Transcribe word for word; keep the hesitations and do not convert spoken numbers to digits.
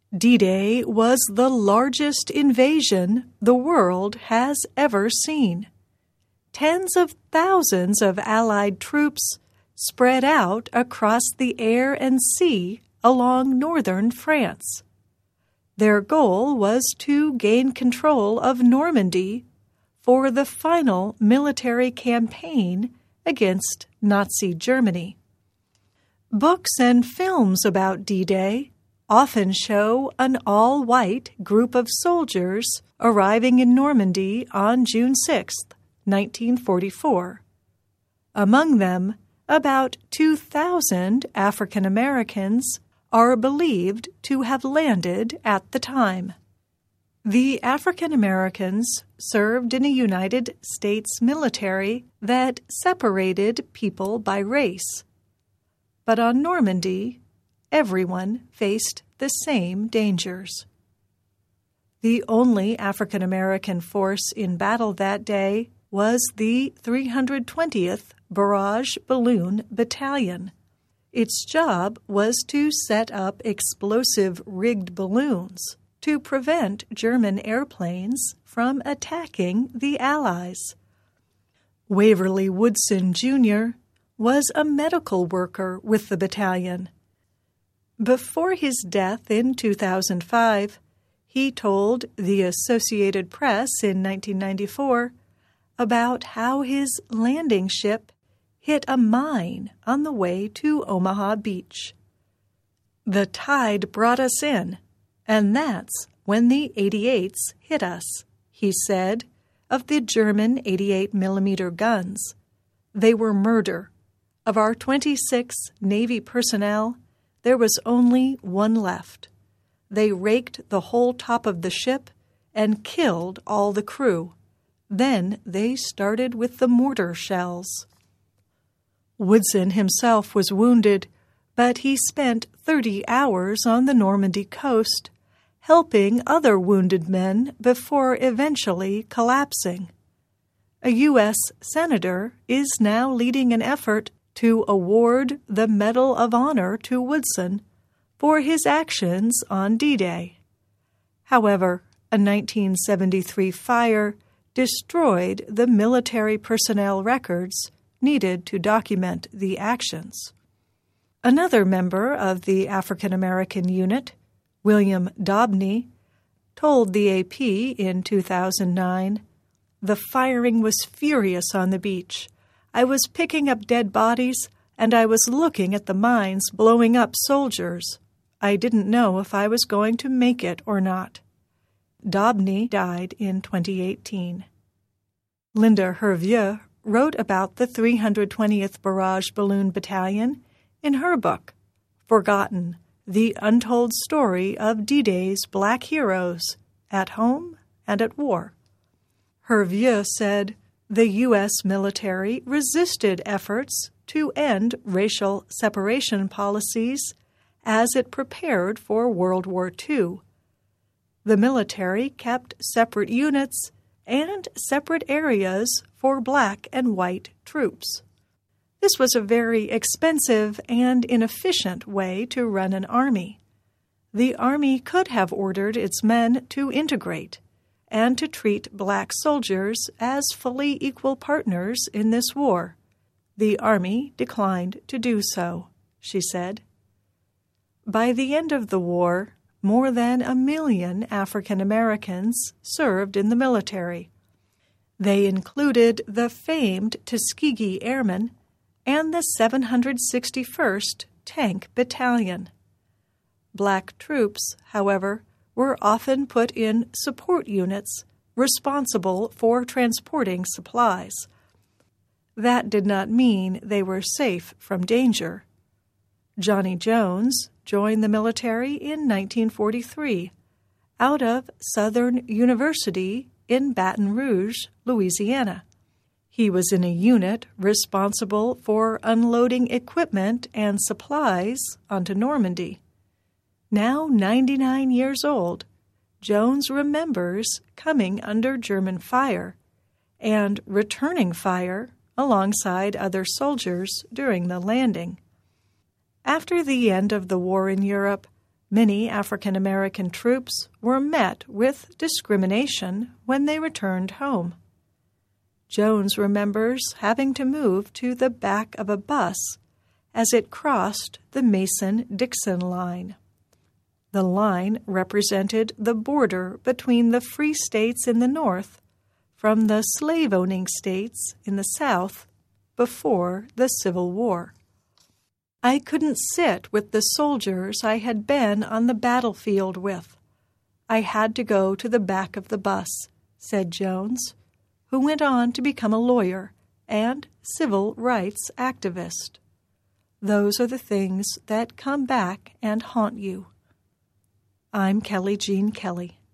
D-Day was the largest invasion the world has ever seen. Tens of thousands of Allied troops spread out across the air and sea along northern France. Their goal was to gain control of Normandy for the final military campaign against Nazi Germany. Books and films about D-Day often show an all-white group of soldiers arriving in Normandy on June sixth, nineteen forty-four. Among them, about two thousand African Americans are believed to have landed at the time. The African Americans served in a United States military that separated people by race. But on Normandy, everyone faced the same dangers. The only African American force in battle that day was the three hundred twentieth Barrage Balloon Battalion. Its job was to set up explosive rigged balloons to prevent German airplanes from attacking the Allies. Waverly Woodson, Junior was a medical worker with the battalion. Before his death in two thousand five, he told the Associated Press in nineteen ninety-four about how his landing ship hit a mine on the way to Omaha Beach. "The tide brought us in, and that's when the eighty-eights hit us," he said of the German eighty-eight millimeter guns. "They were murder. Of our twenty-six Navy personnel, there was only one left. They raked the whole top of the ship and killed all the crew. Then they started with the mortar shells." Woodson himself was wounded, but he spent thirty hours on the Normandy coast, helping other wounded men before eventually collapsing. A U S senator is now leading an effort to award the Medal of Honor to Woodson for his actions on D-Day. However, a nineteen seventy-three fire destroyed the military personnel records needed to document the actions. Another member of the African American unit, William Dobney, told the A P in two thousand nine, "The firing was furious on the beach. I was picking up dead bodies, and I was looking at the mines blowing up soldiers. I didn't know if I was going to make it or not." Dobney died in twenty eighteen. Linda Hervieux wrote about the three hundred twentieth Barrage Balloon Battalion in her book, Forgotten, The Untold Story of D-Day's Black Heroes, at Home and at War. Hervieux said, "The U S military resisted efforts to end racial separation policies as it prepared for World War Two. The military kept separate units and separate areas for black and white troops. This was a very expensive and inefficient way to run an army. The army could have ordered its men to integrate and to treat black soldiers as fully equal partners in this war. The army declined to do so," she said. By the end of the war, more than a million African Americans served in the military. They included the famed Tuskegee Airmen and the seven hundred sixty-first Tank Battalion. Black troops, however, were often put in support units responsible for transporting supplies. That did not mean they were safe from danger. Johnny Jones joined the military in nineteen forty-three out of Southern University in Baton Rouge, Louisiana. He was in a unit responsible for unloading equipment and supplies onto Normandy. Now ninety-nine years old, Jones remembers coming under German fire and returning fire alongside other soldiers during the landing. After the end of the war in Europe, Many African American troops were met with discrimination when they returned home. Jones remembers having to move to the back of a bus as it crossed the Mason-Dixon line. The line represented the border between the free states in the North from the slave-owning states in the South before the Civil War. I couldn't sit with the soldiers I had been on the battlefield with. I had to go to the back of the bus, said Jones, who went on to become a lawyer and civil rights activist. Those are the things that come back and haunt you. I'm Kelly Jean Kelly.